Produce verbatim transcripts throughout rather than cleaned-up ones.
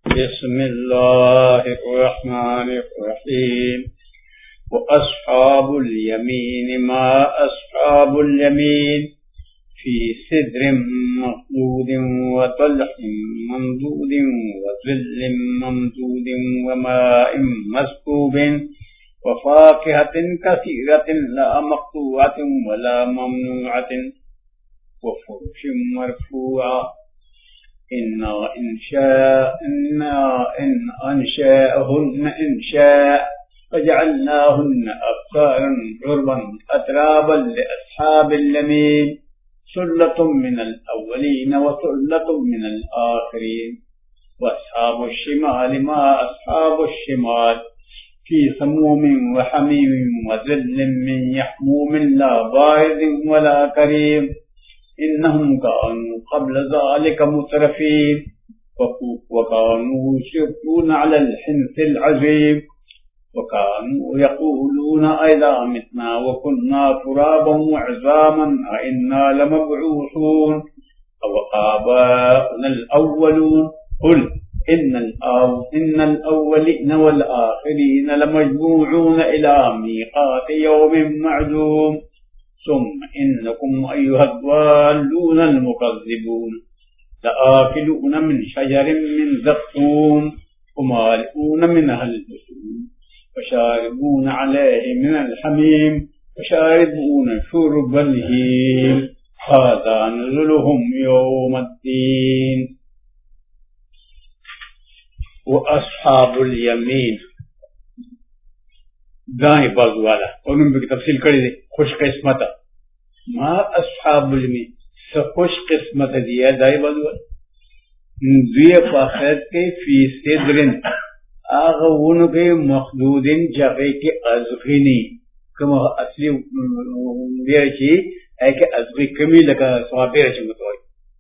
बिस्मिल्लाहिर्रहमानिर्रहीम। वअस्हाबुल यमीन मा अस्हाबुल यमीन फी सिद्रिम मखदूदिन व तलहिम ममदूदिन व ज़िल्लिम ममदूदिन व माइन मस्कूबिन व फाकिहतिन कसीरतिन ला मक़तूअतिन व ला ममनूअतिन व फुरुशिन मरफूआ। इन्ना इंशा इन अंशाअहुन्न इंशाअ वजअलनाहुन्न अब्कारन उर्बन अतराबन लिअस्हाबिल यमीन सुल्लतुम मिनल अव्वलीन व सुल्लतुम मिनल आखिरीन। वअस्हाबुश शिमाल मा अस्हाबुश शिमाल फी समूमिन व हमीमिन व ज़िल्लिन मिन यहमूमिन ला बारिदिन व ला करीम। इन्नहुम कानू क़ब्ल ज़ालिका मुतरफ़ीन व कानू युसिर्रूना अलल हिन्सिल अज़ीम व कानू यक़ूलून अइज़ा मितना व कुन्ना तुराबन व इज़ामन अइन्ना लमबऊसून अव आबाउनल अव्वलून। क़ुल इन्नल अव्वलीन वल आखिरीन लमजमूऊन इला मीक़ाति यौमिन मअलूम। सुम्मा इन्नकुम अय्युहद्दाल्लूनल मुकज़्ज़िबून लआकिलून मिन शजरिन मिन ज़क़्क़ूम वमालिऊन मिनहल बुतून वशारिबून अलैहि मिनल हमीम वशारिबून शुर्बल हीम हाज़ा नुज़ुलुहुम यौमद्दीन। व अस्हाबुल यमीन दाएं बाजू वाला और उनकी तफसील करी दे खुश किस्मत मा अस्हाबुल यमीन सब खुश किस्मत दिया दाएं बाजू वाला दिए पाखिरत के फी सिद्रिन आग उनके मखदूदिन जगह के अज़ग़िनी कम असली देरची है कि अज़ग़ी कमी लगा स्वाबे रची मतोई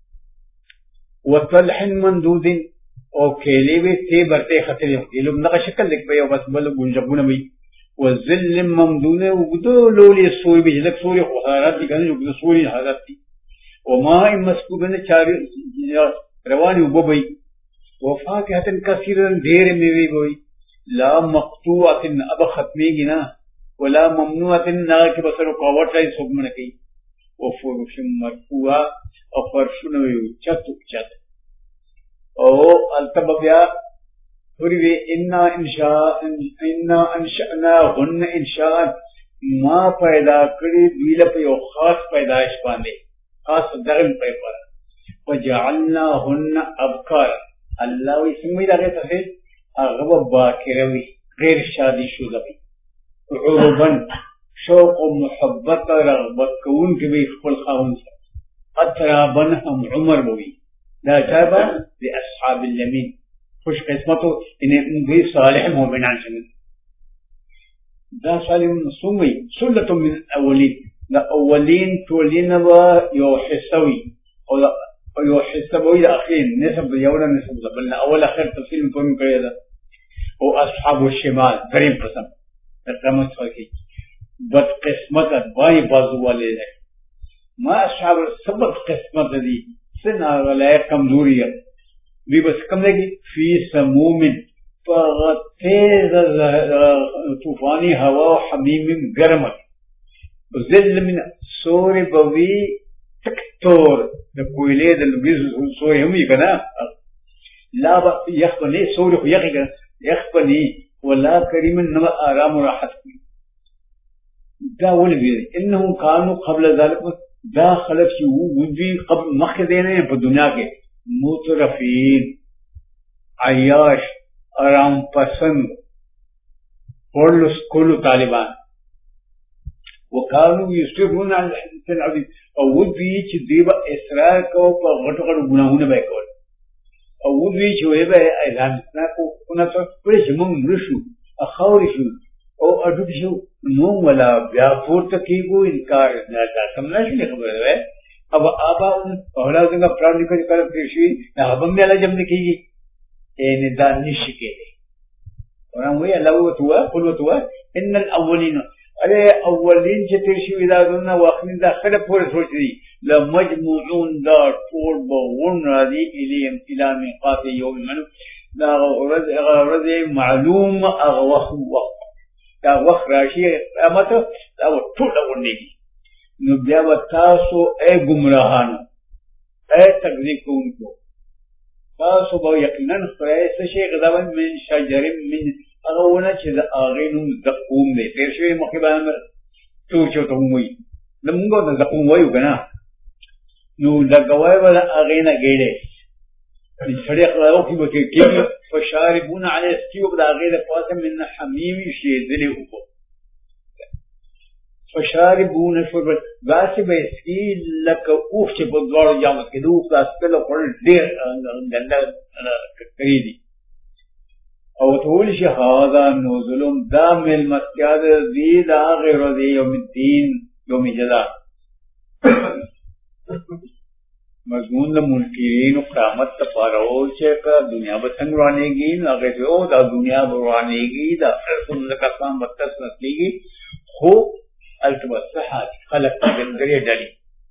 व तलहिन मंदूदिन और केले भी थे बरते खतरे ये लोग नका शक्ल देख पे बस बल गुंजबुन भी व ज़िल्लिम ममदून उगदो लोली सोई भी जलक सोई खरात की गन उगदो सोई हालत थी व माइन मस्कूबन चारी रवानी उबई व फाकिहतिन कसीरन ढेर मेवे बोई ला मक़तूअतिन अब खत्मेगी ना वला ममनूअतिन ना के बसर कवट लाई सुगमन की व फुरुशिन मरफूआ और फर्शुन उच्चत उच्चत ओ अल्तबया वे इन्ना इंशा इन्ना अंशअना हुन्न इंशा मां पैदा करी दिल पे खास पैदाइश बांधे खास दगन पे पर वजअलना हुन्न अबकार अल्लाह इसमें लगे थे अगब बाकिरवी गैर शादीशुदा उरुबन शौक और मोहब्बत और रग़बत कौन के भी खुल खाउन अतराबन हम उमर बोई ला जाबा लिअस्हाबिल यमीन खुश किस्मत इन्हें भी सालिह मोमिनान शमिल दा सालिम सुमी सुल्लतुम मिन अव्वलीन द अव्वलीन तोलीन व योहिसवी और योहिसवी आखिर नस्ब यौला नस्ब बल्ला अव्वल आखिर तफसील में कौन करेगा वो अस्हाबुश शिमाल गरीब कसम रकमत की बदकिस्मत बाई बाजू वाले है मा अस्हाब सबक किस्मत दी सिना वाला कमजोरियत भी बस कम लगी फी समूमिन तेज तूफानी हवा हमीमिन गर्मत ज़िल्ल मिन सोर बवी तकतोर कोयले सोर हम ही कना ला यखबनी सोर यखी यखबनी वला करीमन नव आराम राहत दावल भी इन्नहु कानू क़ब्ल ज़ालिक दा खलक वुदी कब्ल मख देने पर दुनिया के मुतरफीन अयाश आराम पसंद कोल्लु तालिबान वो कानू युसिर्रूना अलल हिन्सिल अज़ीम और वो बीच देवा इसरार को पर घटो घटो गुनाहों ने बैकोल और वो बीच हुए बे ऐलान इतना को उन्हें तो बड़े जमंग मृषु अखावरिशु और अडुशु मोंग वाला व्यापूर तक की को इनकार न था समझा नहीं खबर है अब आबा उन पहला दिन का प्राण निकल कर पेशी हबम में अल्लाह जब लिखेगी ए निदान निशिके और हम वही अल्लाह वो हुआ कुल वो हुआ इन्नल अव्वलीन अरे अव्वलीन से तेरशी विदागुना वाखिन दा खड़ पूरे सोच रही लमजमुऊन दा टोल बवुन रादी इलियम इला मिक़ाति यौम मन دا ورځ هغه ورځ معلوم هغه وخت وخت دا وخت راشي قیامت دا ټول ونیږي. نو بیا به تاسو اے ګمراهانو اے تکذیب کوونکو تاسو به یقینا خدای څه شي غذاون من شجر من هغه ونه چې د هغې نوم زقوم دی. تېر شوي مخکې باندې څوک چې ورته ووایي د مونږ ورته زقوم وایو که نه نو لګوی به د هغې نه ګېډی سړی خدای وکړي به کېږي فشاربون علیه څکي به د هغې د پاسه من حمیم شېدلې اوبه فشاربون شربت داسې به یې څکي لکه اوښ چې په دواړو جامو کې د اوښ دا څکله خوړل ډېر ګنده کړي دي. او ورته وویل شي هذا نزلهم دا مېلمستیا د دوی د هغې ورځې یوم الدین یوم جزا. مضمون د منکرینو قیامت دپاره و چې که دنیا به څنګه روانېږي نو هغې ته او دا دنیا به روانېږي د آخرت څومره کسان به تس نسلېږي خو هلته به څه خلک درې ډلې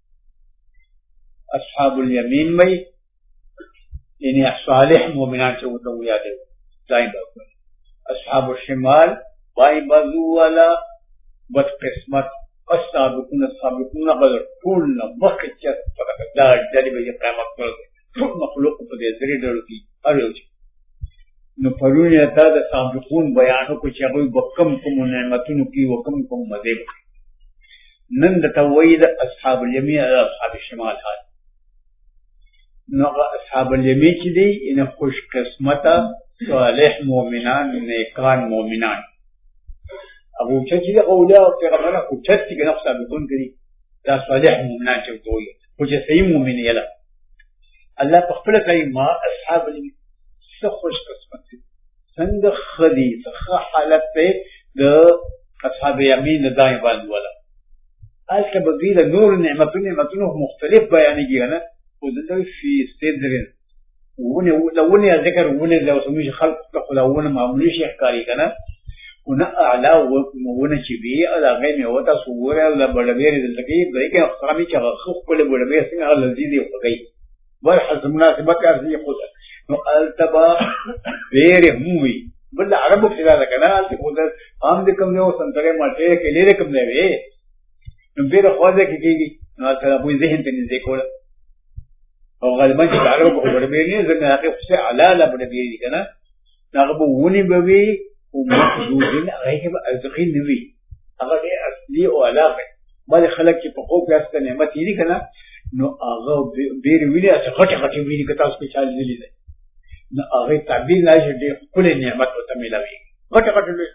اصحاب الیمین به یعنې صالح مؤمنان چې ورته ویادوي دای به اصحاب الشمال بای بازو والا بد قسمت السابقون السابقون هغه ټول نه مخکې چې دا ډلې به یې قیامت پر ټول مخلوق په دې درې ډلو کې هر یو چې نو پرون یې تا د سابقون بیان وکړو چې هغوی به کوم کوم نعمتونو کې و کوم کوم مزې به نن درته وایي د اصحاب الیمین او اصحاب الشمال حال. نو هغه اصحاب الیمین چې دي یعنې خوش قسمته صالح مؤمنان نیکان مؤمنان هغه اوچت چې دي هغه اولیاء او پیغمبران اوچت دي که نه خو سابقون که دي دا صالح مؤمنان چې ورته وایي خو چې صحیح مؤمن یله الله په خپله کوي ما اصحاب الیمین څه خوش قسمت دي څنګه ښه دي څه ښه حالت دی د اصحاب یمین د ځای باندې والا. هلته به دوی د نورو نعمتونو نعمتونو مختلف بیانېږي که نه خو دلته فی سدرن ونې د ونې ذکر ونې د اوسنیو خلقو ته خو دا ونه معمولي شی ښکاري که نه خو نه اعلی ونه چې وي او د هغې میوه تاسو وګورئ او دا بډبېرې دلته کوي په دې کې خامي چې هغه ښه ښکلې بډبېرې څنګه هغه لذیذې خوږوي بل حسب مناسبت ارزي خو نو هلته به ډېرې هم وي. بل د عربو کښې دا ده که نه هلته خو عام د کوم دی و سنترې مالټې کیلې د کوم دی وې نو ډېره خوځه کې کېږي نو هلته د هغوی ذهن ته نږدې کوله او غالبا چې د عربو په بډبېرې نه ځکه هغې خو څه اعلی بډبېرې دي که نه نو هغه به ونې به وي خو محدودین هغې کې به ارزقي نه وي هغه ډېر اصلي او اعلی دی. بعضې خلک چې په خوب کې هسته نعمت یې دي که نه نو هغه ډېرې وینې هسې غټې غټې وینې که تاسو پکې چا لیدلي دی نو هغې تعبیر نه شي ډېر ښکلی نعمت ورته میلاوېږي غټې غټې لوی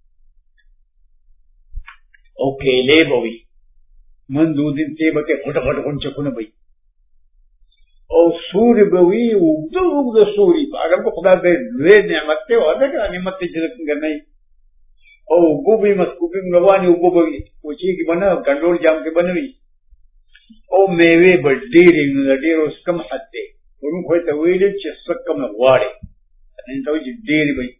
او کیلې به وي مندودین تی به کې غټه غټه غونچکونه به وي او سوري به وي اوږده اوږده سوري په هغه به خدای ته لوی نعمت دی او هغه نعمت دی چې څنګه نه وي او اوبه به وي مسکوبې روانې اوبه به وي کوچېږي به نه ګنډول جام کې به نه وي او میوې به ډېرې نو د ډېر اوس کم حد دی ورون خو یې ته ویلي چې څه کم غواړې ته وایي چې ډېرې به وي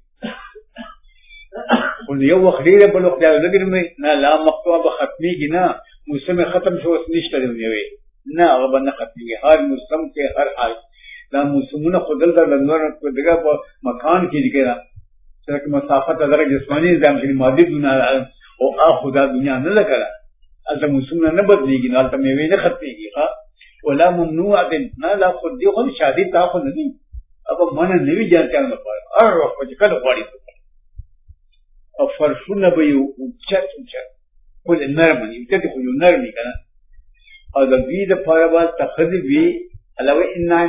خو یو وخت ډېره بل وخت لږې نه لا مقطوعه به ختمېږي نه موسم یې ختم شو اوس نشته دی میوې نه هغه به نه ختمېږي هر موسم کې هر حال دا موسمونه خو دلته د نور په دغه په مکان کې دي که نه چې مسافت دغه جسماني نظام کې مادي دنیا او خو دا دنیا نه ده که نه هلته موسمونه نه بدلېږي نو هلته میوې نه ختمېږي ښه ولا ممنوعة نه لا خو دې خو شادي تا خو نه دي هغه منع نه وي جانتیانو لپاره هر وخت به چې کله غواړي او فرشونه به یې اوچت اوچت خو نرمه دي اوچتې خو یو نرم وي که نه او د دوی دپاره به ته ښځې وي علاوه انا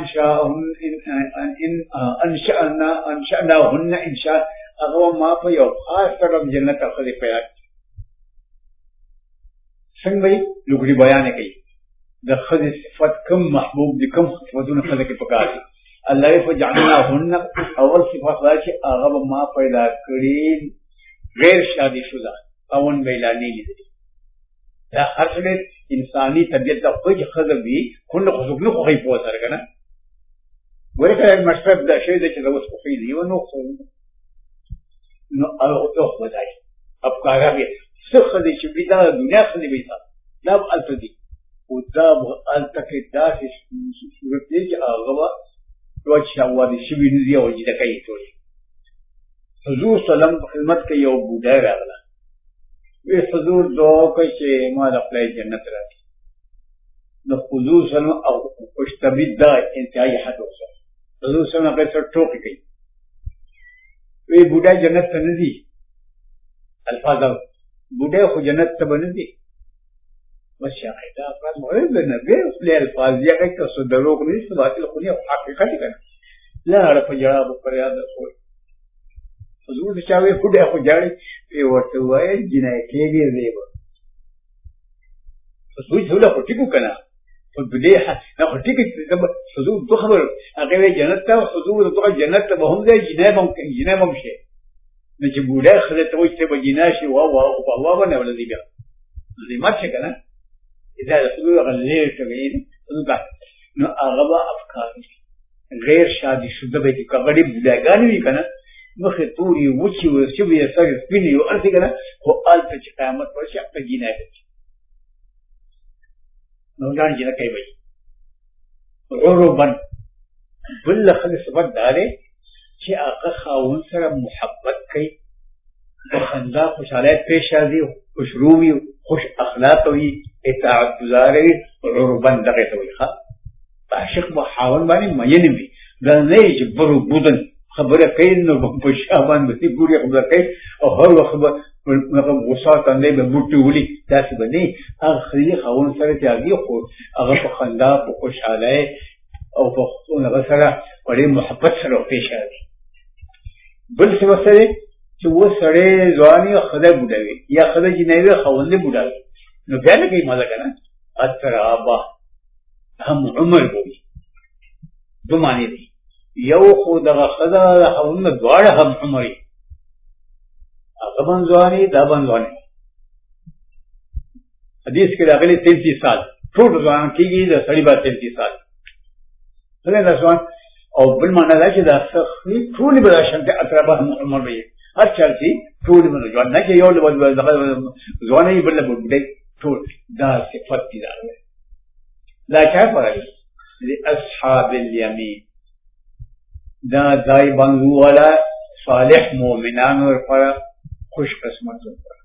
انشأناهن انشاء هغه ما په یو خاص رقم جنت او ښځې پیدا کړي څنګه به یې لوګړي بیان یې کوي د ښځې صفت کم محبوب دي کم صفتونه ښځه کې پکار دي الله یې فجعلناهن اول صفت دا چې هغه به ما پیدا کړي غیر شادي شده خاوند به یې لا نه لیدلي دا هر څه انساني طبیعت ته خو چې ښځه وي خو نه خو څوک نه خوښوي پوه سره که نه ګورې که مشرف دا شی دی چې د اوس خوښوي دی یو نه خوښوي نو هغه خو دا شي افکاره بیا څه ښځې چې وي دا د دنیا ښځې به حساب دا به هلته دي خو دا به هلته کې داسې صورت دی چې هغه به روج شاوادي شبي نزي او جدا كي تولي حضور سلام خدمت كي او بودا راغلا وی حضور دعا کوي چې ما د خپل جنت راځي نو حضور سلام او خوشتبید دا انتهایی حد وسه حضور سلام هغه څه ټوکی کوي وی بودا جنت ته نه ځي الفاظ بودا خو جنت ته نه ځي بس شاهد افراد مورد نه به خپل الفاظ یې کوي که دروغ نه دي باطل خو نه حقیقت کوي لا رب جواب پر یاد رسول حضور چاوي بودا خو جاړي وی ورته وایي جنای کېږي زیبا حضور ټول خو ټیکو کنه په دې نه خو ټیک حضور تو خبر هغه جنت ته حضور ته جنت ته هم ځي جنای هم جنای هم شي نه چې بودا خله ته وي ته به جنای شي وا وا په الله باندې ولدي بیا دې ماته کنه اذا حضور غلې کوي نو هغه افکار غیر شادي شوده به کې کغړي بلاګان وی کنه مخه توري وچی ورشي وي سره سپینې او ارته کنه خو آلته چې قیامت ورشي په جنای کوي نو ځان جنہ کوي وي عربن بل خلص صفات داره چې هغه خاون سره محبت کوي بخندا خوشاله پیش راځي خوشروي خوش اخلاق وي اطاعت گزار وي عربن دغه ته وي ښه عاشق به خاون باندې مین وي دا نه چې برو بودن خبره کوي نو په شابان به ګوري خبره کوي او هر وخت به مطلب غصات باندې به بوټي ولي تاسو باندې اخري خاون سره تیاږي خو هغه په خندا په خوشاله او په هغه سره ورې محبت سره پیش راځي بل څه وسره چې و سره ځواني خدای بوډاوي یا خدای جنایي خوند بوډاوي نو بیا نه کوي مزه کنه اترابا هم عمر کوي دوه معنی دي یو خو دغه خدای خوند دواړه هم عمري هغه باندې دا باندې حدیث کې راغلي تینتیس سال ټول ځوان کېږي د سړي با تینتیس سال څنګه دا ځوان او بل معنا دا چې دا سخي ټول به شانته اترابه هم عمر وي هر چا چې ټول به ځوان نه کې یو له ځواني بل به دې ټول دا صفات دي دا لا چا فرق لاصحاب اليمين دا ځای باندې ولا صالح مؤمنان پر خوش قسمت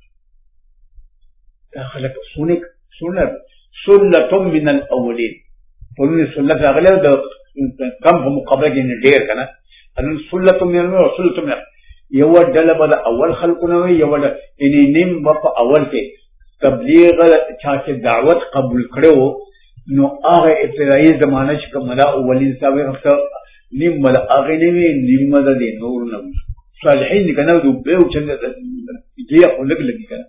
دا خلق سونک سنت سلة من الاولين فلن سنت اغلب دا کم په مقابله کې ډیر کنه ان سلة من الاولين سلة من یو ډله به اول خلقونه وي یو ډله ان نیم په اول کې تبلیغ چا چې دعوت قبول کړو نو هغه ابتدایي زمانه چې کومه اولین صاحب نیم مل هغه نیمه نیم د نور نه صالحین کنه دوی په څنګه دې خو لګ لګی کنه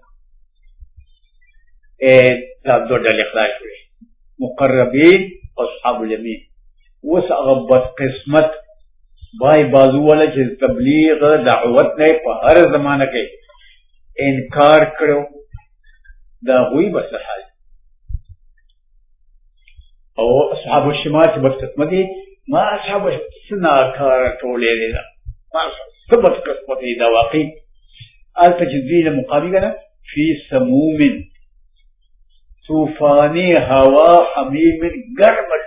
ا دا دوه ډلې خلاص شوې مقربین اصحاب الیمین وسغبت قسمت بای بازو ولا چې تبلیغ دعوت نه په هر زمانه کې انکار کړو دا وی بس حال او اصحاب الشمال چې بس قسمت دي ما اصحاب سنا کار ټولې دي ما ثبت قسمت دي دا واقعي التجديد مقابله في سموم طوفاني هوا حميم گرم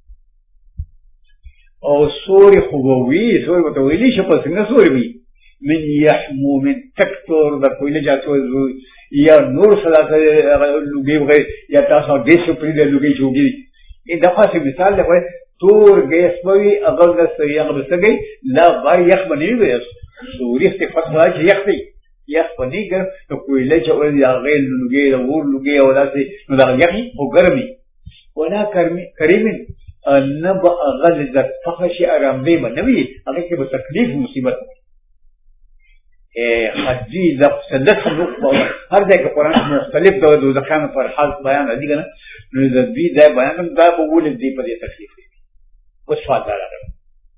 او سوري خووي سوري وتويلي شپه څنګه سوري وي من يحمو من تكتور د کویل جاتو یا نور ثلاثه لوګي وغه یا تاسو د څه په دې لوګي جوړي ان دغه څه مثال دی تور ګیس وي اگر د سیاق بسګي لا وای یخ بنوي وي سوري صفات راځي یخ دی یخ پنی ګر ته کویل چې ول یا غیر لوګي او ور لوګي او داسې نو دا یخي او ګرمي ولا کرمی کریمن نب غل د فحش آرام دی بنوي هغه کې به تکلیف مصیبت اے حجی لفظ لفظ هر ځای کې قرآن مختلف د دوزخان پر حال بیان دي کنه نو د دې دا بیان دا په ول دي په دې تکلیف اوس فاده راغله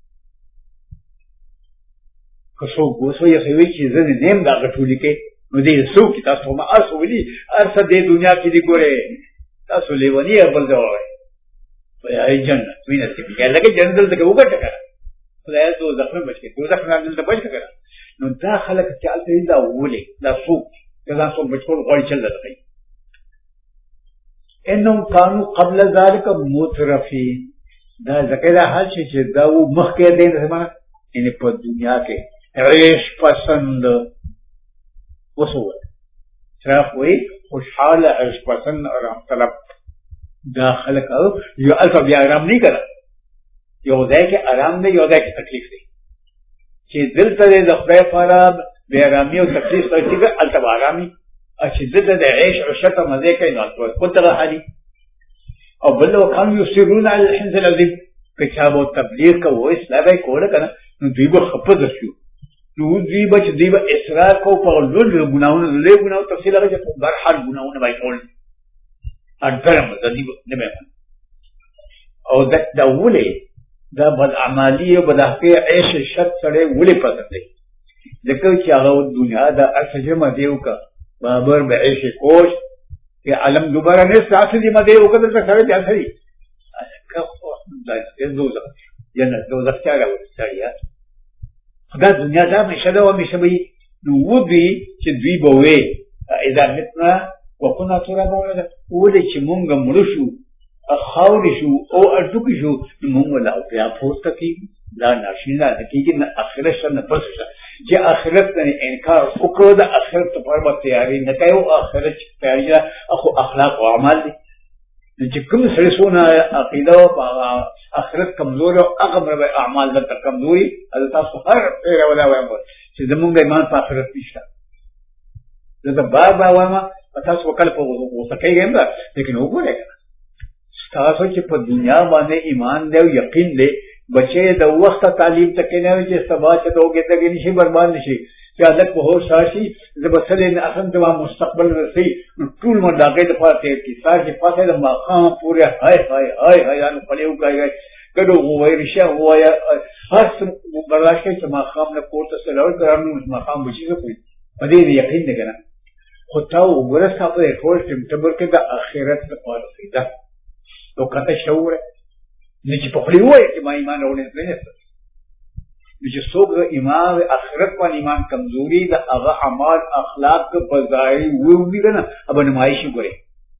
که څو ګوسو یې خوي چې زه نیم دا غټولې کې نو دې څو کې تاسو ما اسو ولي ارسه دې دنیا کې دی ګوره تاسو لیونی بل دا وای وای جنت وینې چې لکه جنت دلته وګټه کړه خدای ته ځخمه بچی دوزخ نه دلته بچ کړه نو دا خلک چې الته دا ولي دا څوک دا څوک بچول غوړي چل لږی انهم كانوا قبل ذلك مترفين دا ځکه دا حال شي چې دا و مخکې دی نه زمانه یعنې په دنیا کې عیش پسند وسوه شراف وایي خوشحاله عیش پسند آرام طلب دا خلک او یو الفا بیا آرام نه کړه یو ځای کې آرام دی یو ځای کې تکلیف دی چې دلته دی د خدای لپاره بې آرامي او تکلیف ته چې هلته به آرامي چې دلته د عیش عشته مزې کوي نو هلته خود دغه حالي او بل وکانو یصرون علی الحنث العظیم که چا به تبلیغ کوو اصلاح به یې کوله که نه نو دوی به خفه شو نو دوی به چې دوی به اصرار کوو په لوړ ګناهونو لوی ګناهو تفصیل هغه چې په هر حال ګناهونه به یې کول ګرم د دوی نه به او دا ولې دا بدعمالي او بداخلي عیش شت سړی ولې پسند دی ځکه چې هغه دنیا د هر څه جمع دی وکړه بابر به عیش کوش کہ علم دوبارہ نے ساتھ دی مدے اوکر تک سارے بیا سری دوزخ جنت دوزخ چا راو سړیا خدا دنیا دا مشهد او مشبي نو ودي چې دوی بوي اذا متنا وكنا ترابا ولې چې مونږ مړ شو خاور شو او اډوک شو مونږ لا بیا پورته کی لا ناشینا کیږي نه اخرت سره پس چې اخرت نه انکار وکړو د اخرت لپاره تیاری نه کوي او اخرت تیاری اخو اخلاق او اعمال دي چې کوم سره سونه عقیده او اخرت کمزور او هغه اعمال د کمزوري د تاسو هر پیر ولا وایم چې زمونږ ایمان په اخرت نشته دا بار بار وایم تاسو وکړ په وسکه ګم دا لیکن وګورئ تاسو چې په دنیا باندې ایمان دی او یقین دی بچے د وخت تعلیم تک نه وي چې سبا چې دوګه ته نشي برباد نشي چې الک په هوش راشي د بسلې نه اصل د مستقبل رسي ټول مداګه د پاتې کی سار چې پاتې د مقام پورې هاي هاي هاي هاي ان په یو کای کډو وای رشه وای هر برداشت چې مقام نه کوته سره ورته مقام بچي کوي په دې یقین نه کنه خو تا وګوره تاسو په ټول ټمبر کې د اخرت لپاره سیده تو کته شعور نه چې په خلی وای چې ما ایمان اورې نه نو چې څوک د ایمان اخرت باندې ایمان کمزوري د هغه اعمال اخلاق په ځای ووږي کنه اب نمایش وګوري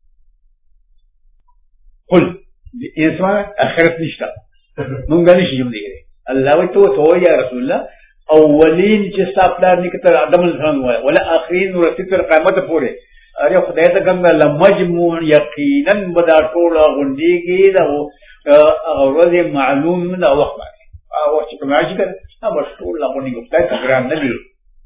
قل انسان اخرت نشته مونږ نه شي جمله الله وي تو تو یا رسول الله اولین چې ستاسو نه کتر ادم السلام وای ولا اخرین ورته تر قیامت پورې اره خدای ته څنګه لمجموع یقینا بدا ټول غونډيږي دا او ورځ معلوم من وخت باندې او چې کوم راځي کنه هغه ټول غونډيږي خدای ته ګران نه دی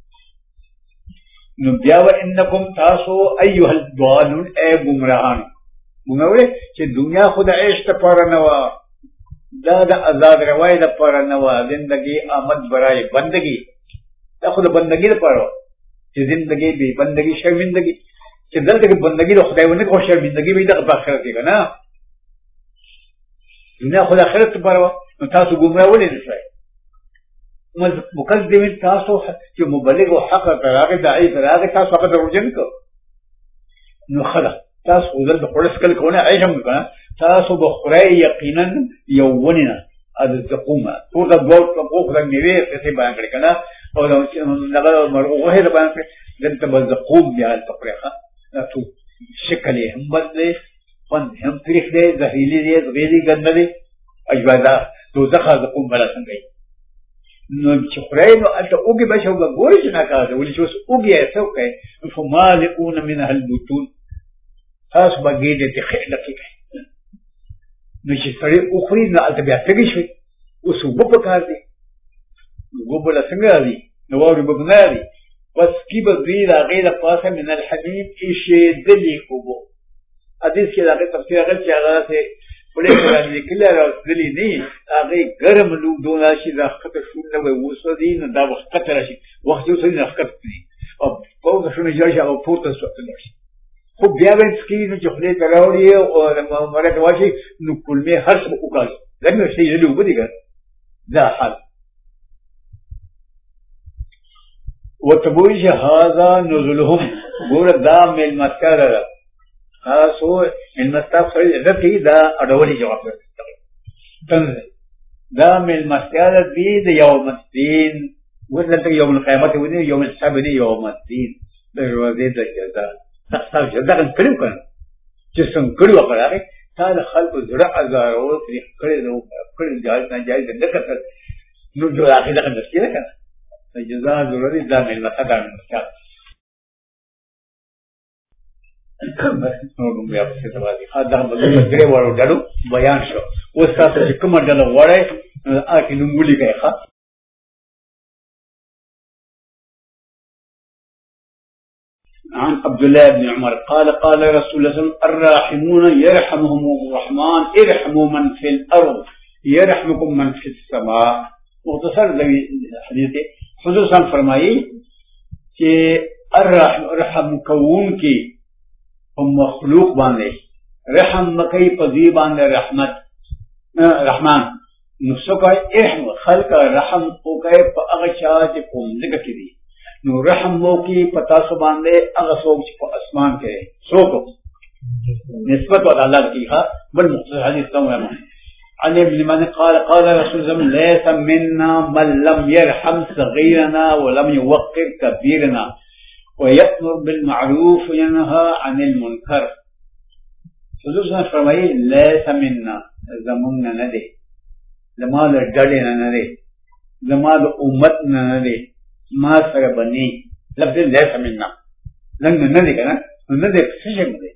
نو بیا و انکم تاسو ایها الضالون ای گمراهان موږ چې دنیا خدای عيش ته پر نه و دا د آزاد روای د پر نه و زندگی آمد برای بندگی دا خود بندگی لپاره چې زندگی به بندگی شرمندگی چې دلته بندگی د خدای ونه کو شرمندگی به د آخرت کې کنه دنیا خدای آخرت لپاره نو تاسو ګمراه ولې نشئ مقدمه تاسو چې مبلغ او حق تراغه داعی تراغه تاسو هغه دروژن کو نو خلا تاسو ولر د خلص کل کونه عیشم کنه تاسو بخورای یقینا یووننا از زقومه ټول د بوت په خوخ د نیوي څه بیان کړی کنه او دا مرغوه د بیان کړی دلته بزقوم بیا تقریخه تو شکل هم بدله فن هم تاریخ دی زهیلی دی زغیلی ګندلی اجبادا دوزخ زقوم بلا څنګه نو چې خورای نو الته اوګي بشو ګوري چې نه کاږي ولې چې اوس اوګي ایسو کوي فمالئون منها البطون تاسو بګې دې خېله کې نو چې سړی اخري نه الته بیا تګی شي اوس وب په کار دی وب له څنګه دی نو وری بګناري بس کی به دوی راغی د پاسه من الحديد چې دلی کوو حدیث کې راغی تفسیر هغه چې هغه ته پولیس راځي کله راځي نه هغه ګرم لو دونه شي د خطر شو نه وي وسدي نو دا وخت تر شي وخت یو څه نه خطر دي او په څه نه جاي او پورته سوتل شي خو بیا به سکین چې خپل کراوړي او مرګ واشي نو کلمه هر څه وکړي لکه شي له وبدي ګر دا حال وتبوي هذا نزلهم ګور دا مل مسکر تاسو مل مسکر سره دغه دا اډولي جواب ورکړي دا مل مسکر دی د یوم الدین ورته یوم القیامت ونی یوم الحساب دی یوم الدین د ورځې د جزا تاسو جزا کړو کنه چې څنګه کړو هغه تا د خلکو زړه ازارول ترې کړی نو کړی جایز ناجایز نه کتل نو جو اخر دغه نشي نه کنه د جزا ضروري دا مل مثلا دا نو بیا په څه وایي دا د درې وړو ډلو بیان شو اوس تاسو چې کومه ډله وړئ اکی نوم ولیکئ ښه عن عبد الله بن عمر قال قال رسول الله صلى الله عليه وسلم الراحمون يرحمهم الرحمن ارحموا من في الارض يرحمكم من في السماء مختصر دوی حدیث خصوصا فرمایي چې الرحم رحم کون کی مخلوق باندې رحم مکئی پذی باندې رحمت رحمان نو سوکای ارحم خلق رحم او کای په هغه چا چې کوم ځکه کې دي نو رحم مو کی پتا سو باندې هغه څوک چې په اسمان کې څوک نسبت ول الله کی ها بل مختصر حدیث ته وایم عن ابن من قال قال رسول الله ليس منا من لم يرحم صغيرنا ولم يوقر كبيرنا ويأمر بالمعروف وينهى عن المنكر خصوصا فرمایي ليس منا زمون نه دي زما د ډلې نه دي زما د امت نه دي ما سره بني لفظ ليس منا لن نه دي کنه نه دي څه څه دي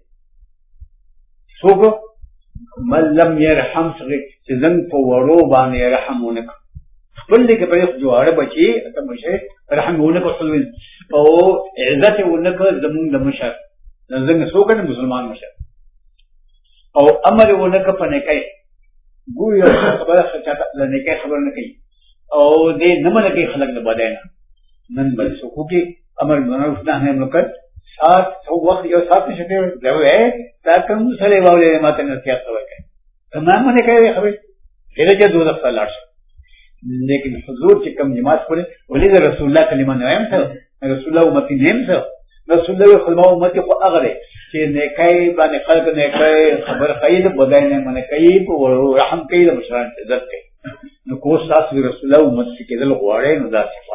څوک من لم يرحم صغير چې زنګ په وړو باندې رحمونه بل دې کې په جوړه بچي ته مشه رحمونه کو خپل او عزت ونکه زمون د مشر زنګ څوک نه مسلمان مشر او امر ونکه پنه کوي ګویا خبره خچا نه کوي خبر نه کوي او دې نه منه کوي خلک نه بداینه نن بل څوک کې امر معروف نهي منکر سات او وخت یو سات نشته دا وې دا کوم سره واولې ماته نه کیات وکړي تمام نه کوي خبره دې چې دوه ځله لاړ لیکن حضور چې کوم جماعت پرې ولې رسول الله کلمه نه وایم ته رسول الله امتی نیم ته رسول الله خدمت امتی خو هغه چې نیکای باندې خلق نیکای خبر خیر بدای نه منه کوي او رحم کوي د مشران عزت کوي نو کو تاسو رسول الله امت کې دل غواړي نو دا